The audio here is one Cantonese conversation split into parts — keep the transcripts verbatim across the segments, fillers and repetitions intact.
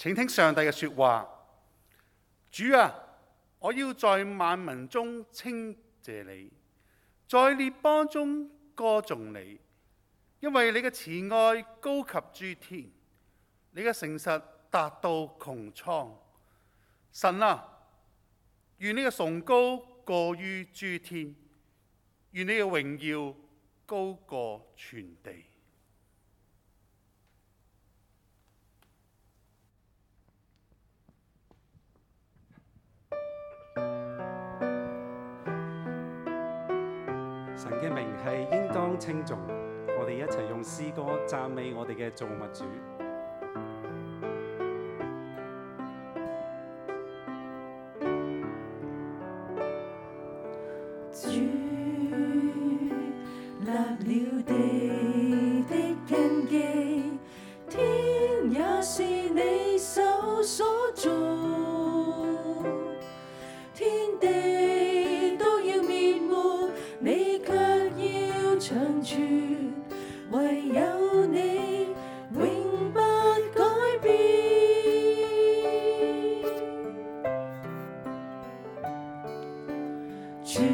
請聽上帝嘅說話。主啊，我要在萬民中稱謝你，在列邦中歌頌你，因為你嘅慈愛高及諸天，你嘅誠實達到穹蒼。神啊，願你嘅崇高過於諸天，願你嘅榮耀高過全地。 神嘅名係應當稱頌，我哋一齊用詩歌讚美我哋嘅造物主。 主立了地的根基，天也是你手所造，天地都要滅沒，你卻要長存，唯有你永不改變。主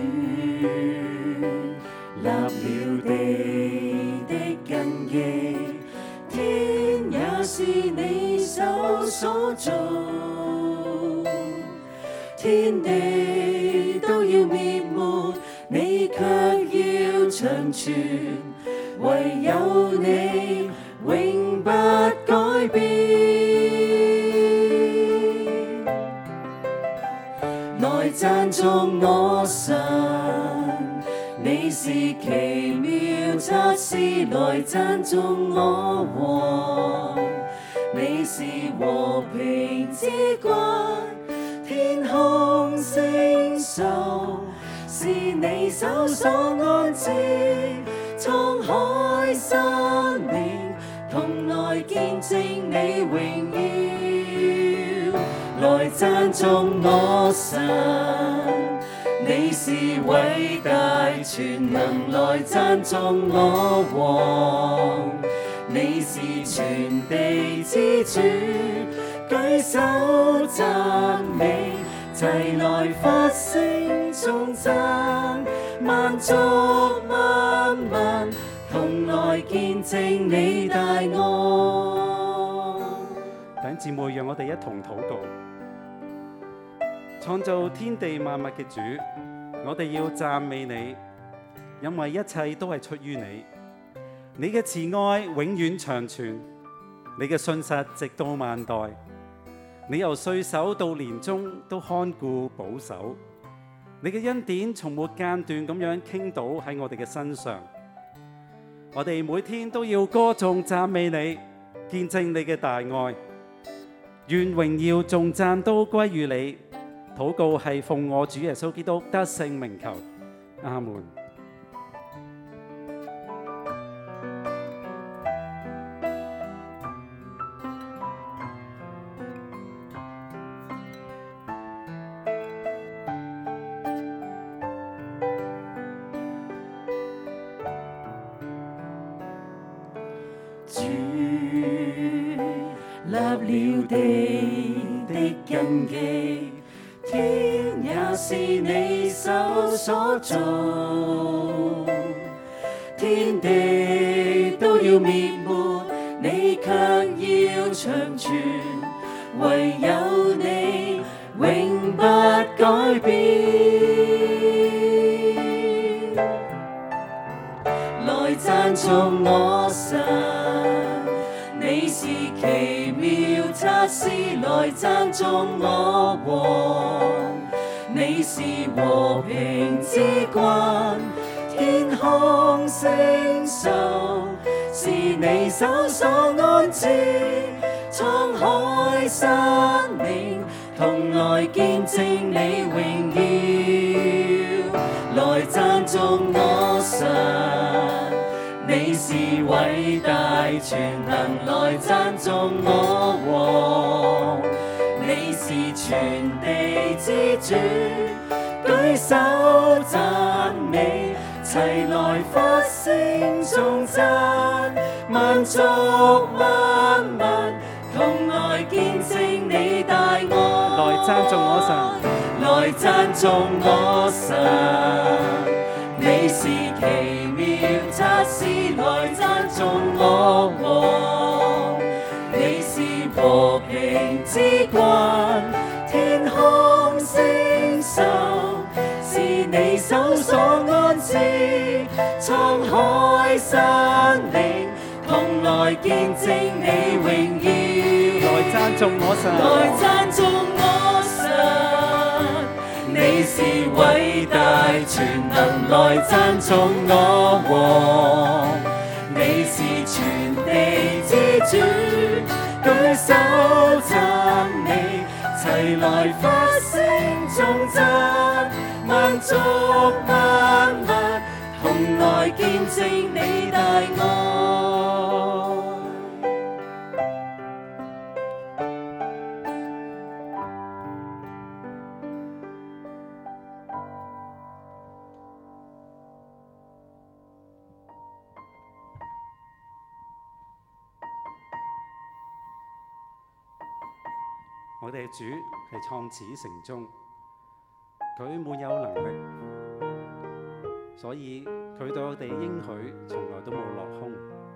立了地的根基，天也是你手所造，天地都要滅沒，你卻要長存，唯有你永不改變。來讚頌我神，你是奇妙策士，來讚頌我王，你是和平之君，天空星宿是你手所安置，滄海生靈同來見證你榮耀，來讚頌我神，你是偉大全能，來讚頌我王，你是全地之主，舉手讚美，齊來發聲頌讚，萬族萬民同來見證你大愛。 弟兄姊妹，讓我哋一同禱告。創造天地萬物嘅主，我哋要讚美你，因為一切都係出於你。你嘅慈愛永遠長存，你嘅信實直到萬代。你由歲首到年終都看顧保守，你嘅恩典從沒間斷咁樣傾倒喺我哋嘅身上。我哋每天都要歌頌讚美你，見證你嘅大愛。願榮耀頌讚都歸於你。禱告係奉我主耶穌基督得勝名求，阿門。 主立了地的根基，天也是你手所造，天地都要滅沒，你卻要長存，唯有你永不改變。來讚頌我神，你是奇妙策士，來讚頌我王，你是和平之君，天空星宿是你手所安置，滄海生靈同來見證你榮耀，來讚頌我神，你是偉大全能，來讚頌我王，你是全地之主，舉手讚美，齊來發聲頌讚，萬族萬民同來見證讚頌我神， 來讚頌我神。你是奇妙策士，來讚頌我王。你是和平之君，天空星宿是你手所安置，滄海山嶺同來見證你榮耀。 來讚頌我神， 來讚頌我神。你是偉大全能，來讚頌我王。你是全地之主，舉手讚你，齊來發聲頌讚，萬族萬民同來見證你大愛。 我哋嘅主係創始成終，佢滿有能力，所以佢對我哋應許從來都冇落空。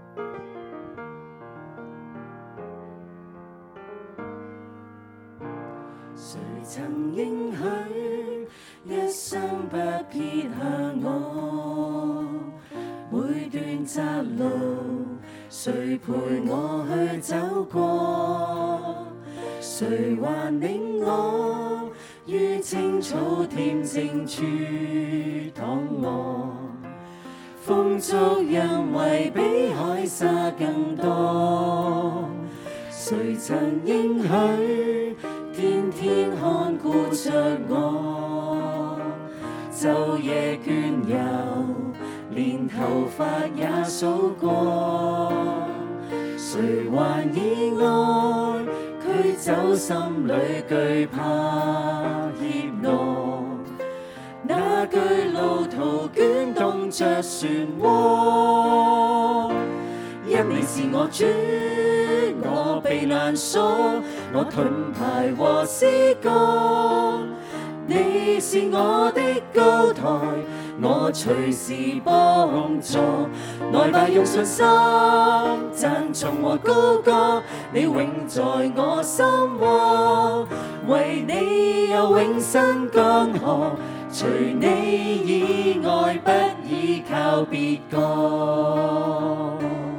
誰曾應許一生不撇下我？每段窄路，誰陪我去走過？誰還領我於青草恬靜處躺臥？豐足因為比海沙更多。誰曾應許天天看顧着我？晝夜倦遊，連頭髮也數過。誰還以愛驅走心裏懼怕怯懦？那巨路途捲動着漩渦，因你是我主，我避難所，我盾牌和詩歌。你是我的高台，我隨時幫助。來吧，用信心讚頌和高歌，你永在我心窩。為你有永生江河，除你以外不依靠別個。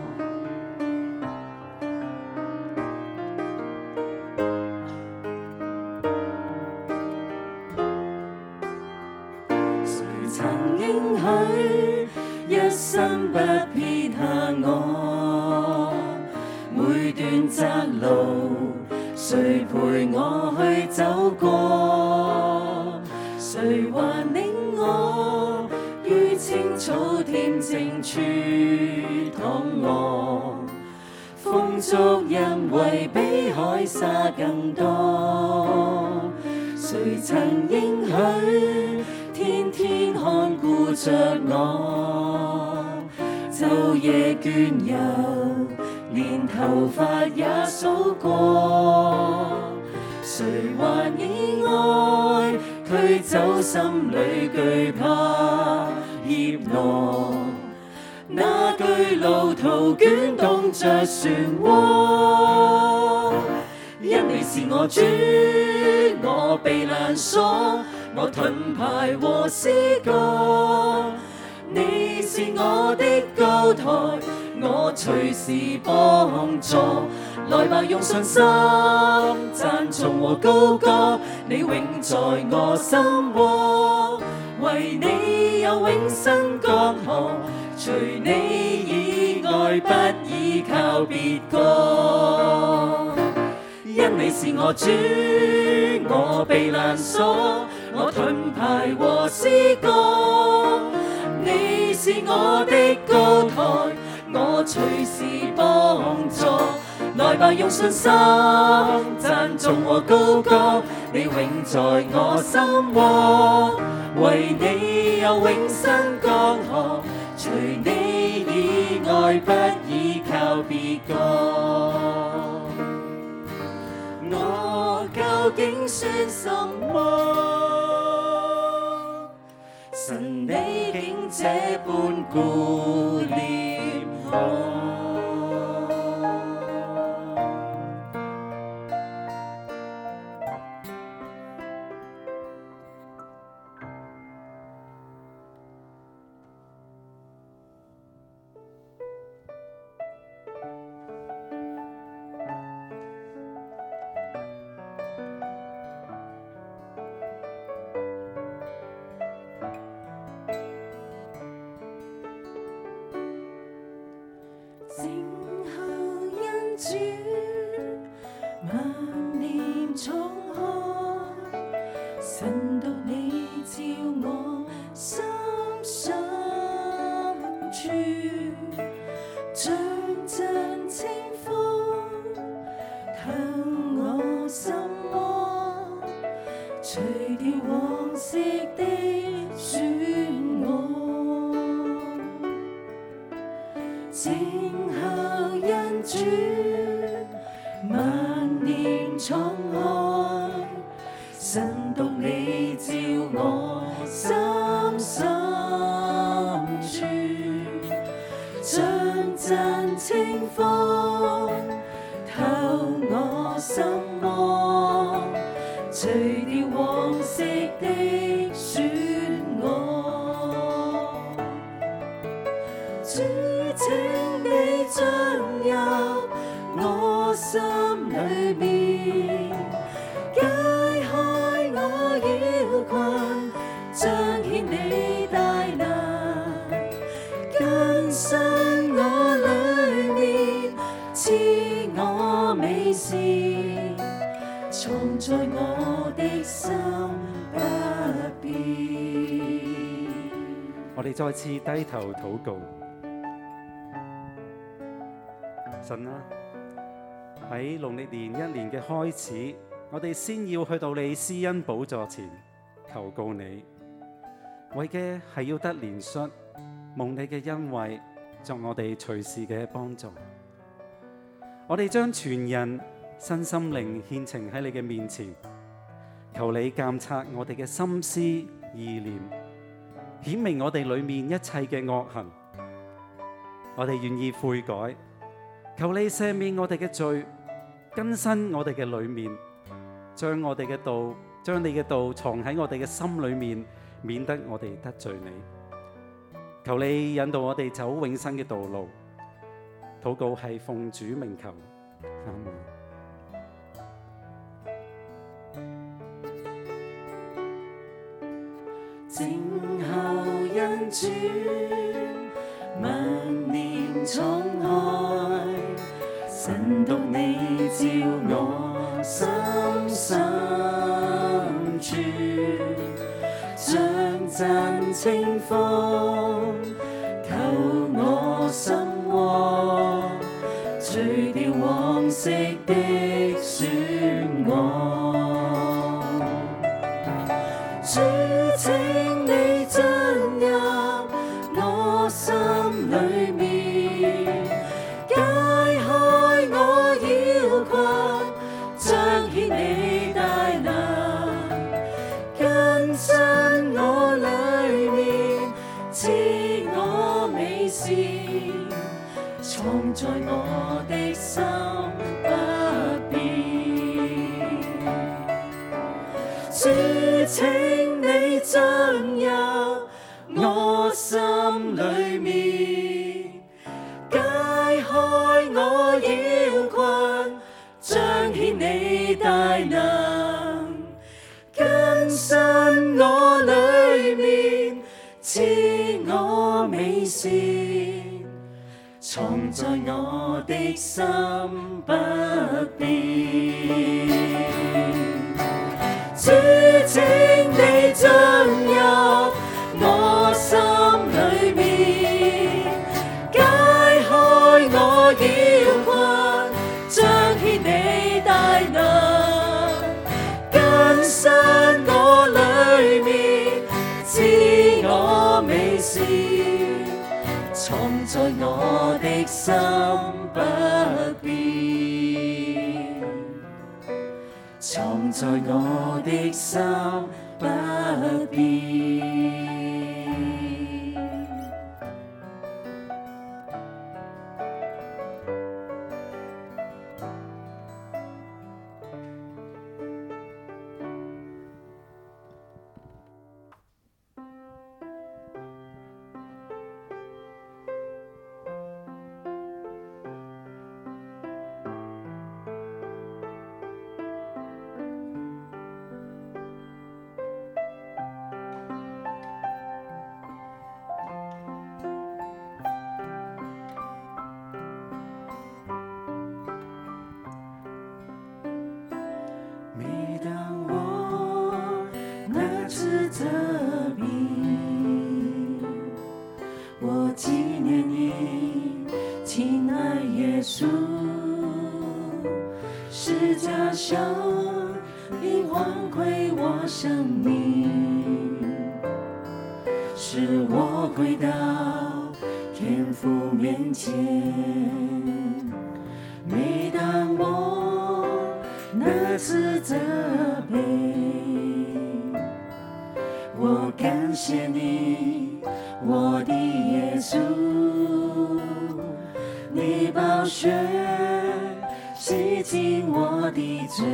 曾應許一生不撇下我，每段窄路誰陪我去走過？誰還領我於青草恬靜處躺臥？風足因為比海沙更多。誰曾應許天天看顧着我？晝夜倦遊，連頭髮也數過。誰還以愛驅走心裏懼怕怯懦？那巨路途捲動着漩渦，因你是我主，我避難所，我盾牌和詩歌。你是我的高台，我隨時幫助。來吧，用信心讚頌和高歌，你永在我心窩。為你有永生江河，除你以外不依靠別個。因你是我主，我避難所，我盾牌和詩歌。你是我的高台，我隨時幫助。來吧，用信心讚頌和高歌，你永在我心窩。為你有永生江河，除你以外不依靠別個。我究竟算什麼？神你竟這般顧念我。靜候恩主，萬念敞開，神獨你照我心深處，像陣清風透我心窩，除掉往昔的漩渦。靜候恩主，萬年敞開，神獨你照我心深處，像陣清風透我心窩，除掉往昔的漩渦。主請你進入我心裏面，解開我擾困，彰顯你大能，更新我裏面，賜我美善，藏在我的心不變。 我哋再次低頭禱告。神啊，喺農曆年一年嘅開始，我哋先要去到你施恩寶座前求告你，為嘅係要得憐恤，蒙你嘅恩惠作我哋隨時嘅幫助。我哋將全人身心靈獻呈喺你嘅面前，求你監察我哋嘅心思意念，顯明我哋裏面一切嘅惡行。我哋願意悔改，求你赦免我哋嘅罪，更新我哋嘅裏面，將我哋嘅道，將你嘅道藏喺我哋嘅心裏面，免得我哋得罪你。求你引導我哋走永生嘅道路。禱告係奉主名求，阿門。 靜候恩主，萬念敞開，神獨你照我心深處，像陣清風透我心窩，除掉往昔的漩渦。主請你進入我心裏面，解開我擾困，彰顯你大能，更新我裏面，賜我美善，藏在我的心不變。主請你進入我心裏面，解開我擾困，彰顯你大能，更新我裏面，賜我美善，藏在我的心不變。主請你進入我心裏面，解開我擾困，彰顯你大能，更新我裏面，賜我美善，藏在我的心不變。 藏在我的心不變。每当我拿起这笔，我纪念你，亲爱耶稣，十架上你换回我生命，使我归到天父面前。每当我拿起这杯，我感谢你，我的耶稣，你宝血洗净我的罪，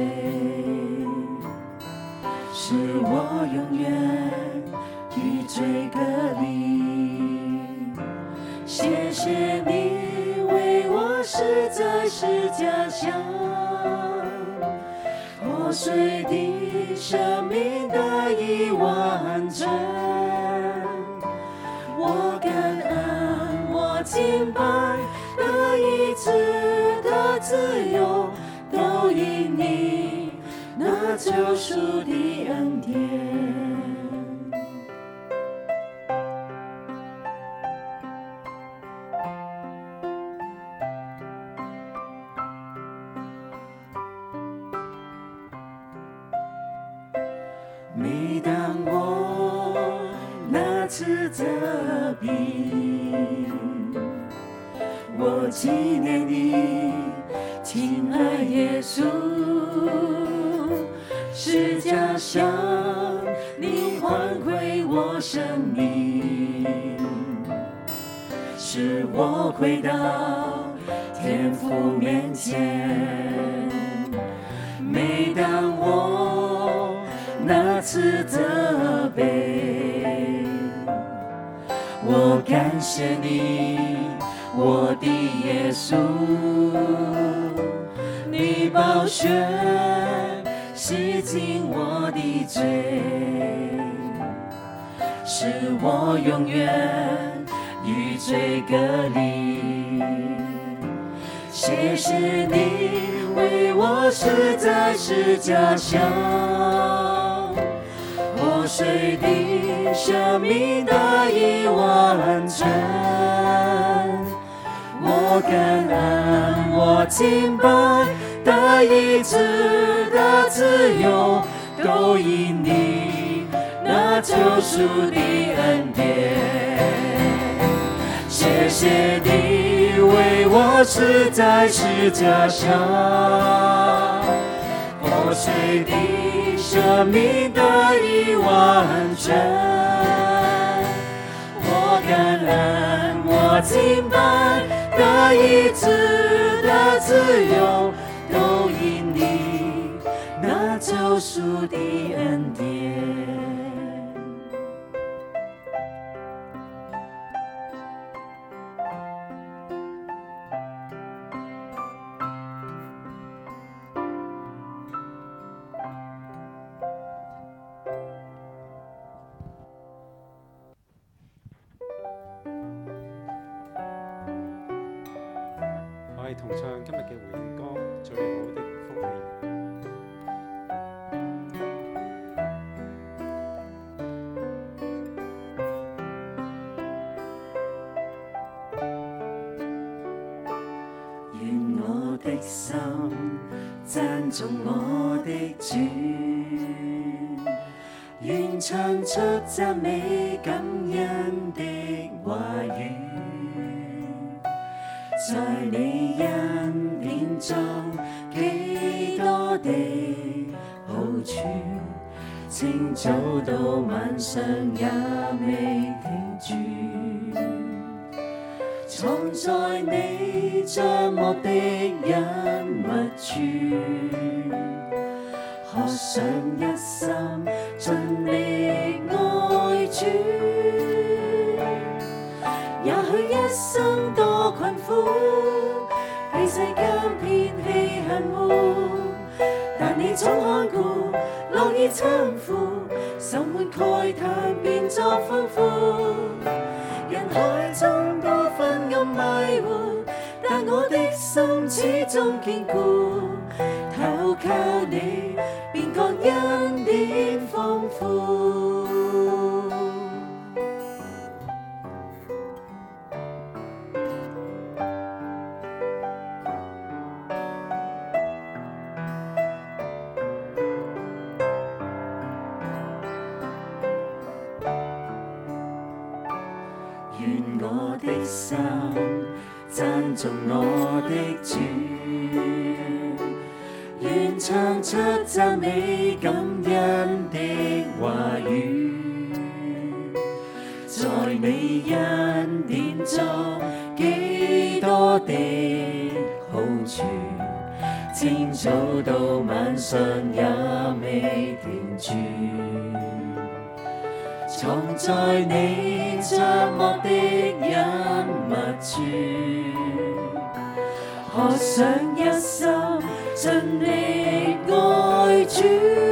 使我永远与罪隔离。谢谢你为我死在十架上，破碎的生命得以完成。我感恩，我敬拜，得一次的自由，都因你那救赎的恩典。每当我拿起这笔，我纪念你，亲爱耶稣，十架上你换回我生命，使我回到天父面前。每当我拿起这杯，我感谢你，我的耶稣，你宝血洗净我的罪，使我永远与罪隔离。谢谢你为我死在十架上，破碎的生命得以完成。我感恩，我敬拜，得一次的自由，都因你那救赎的恩典。谢谢你为我死在十架上，破碎的生命得以完成。我感恩，我敬拜，得一次的自由，都因你那救赎的恩典。 我哋同唱今日嘅回應歌《最好的福氣》。 願我的心讚頌我的主，願唱出讚美感恩的話語。在你恩典中幾多地好處，清早到晚上也未停住，藏在你帳幕的隱密處，渴想一心盡力愛主，也許一生多困苦，被世間偏欺恨惡，但你總看顧，樂意參付，愁悶慨嘆變作歡呼。人海中多昏暗迷糊，但我的心始終堅固，投靠你，便覺恩典豐富。願我的心讚頌我的主，願唱出讚美感恩的話語，在你恩典中幾多的好處，清早到晚上也未停住，藏在你帳幕的隱密處，渴想一心盡力愛主，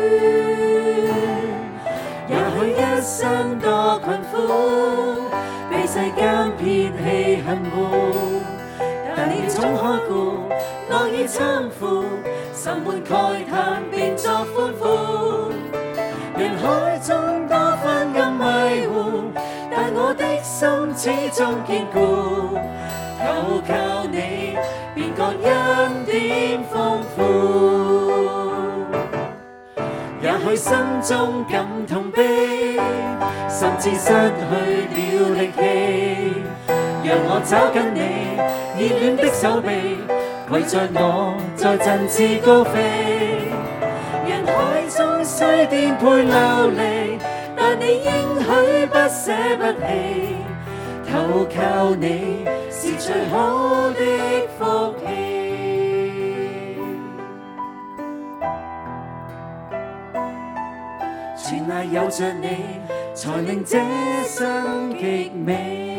也許一生多困苦，被世間偏欺恨惡，但你總看顧，樂意參付，愁悶慨嘆變作歡呼。人海中多昏暗迷糊，但我的心始終堅固，投靠你，便覺恩典豐富。也許心中感痛悲，甚至失去了力氣，讓我找緊你熱戀的手臂，為着我在振翅高飛。人海中雖顛沛流離，但你應許不捨不棄，投靠你是最好的福氣。全賴有着你，才令這生極美。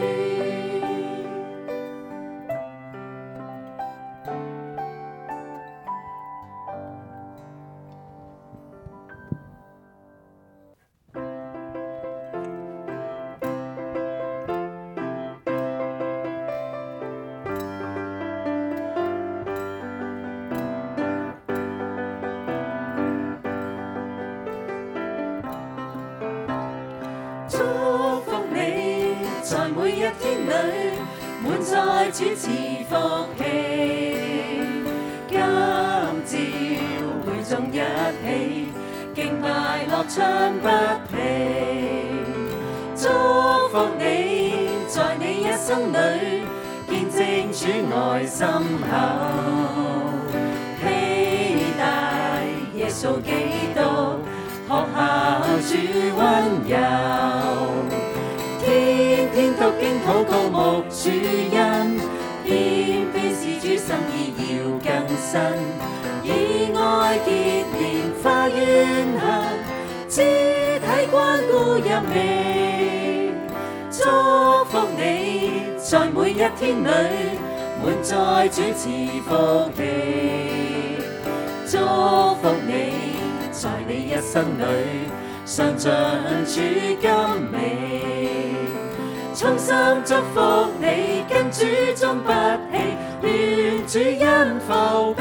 祝福你，在每一天裏，滿載主賜福氣。今朝會眾一起，敬拜樂唱不疲。祝福你，在你一生裏，見證主愛深厚，披戴耶穌基督。學效主溫柔，天天讀經禱告牧主恩，偏偏是主心意要更新，以愛結連化怨恨，肢體關顧入微。祝福你，在每一天裏，滿載主賜福氣。祝福你，在你一生裏，常像主甘美，衷心祝福你，跟主終不棄，願主恩福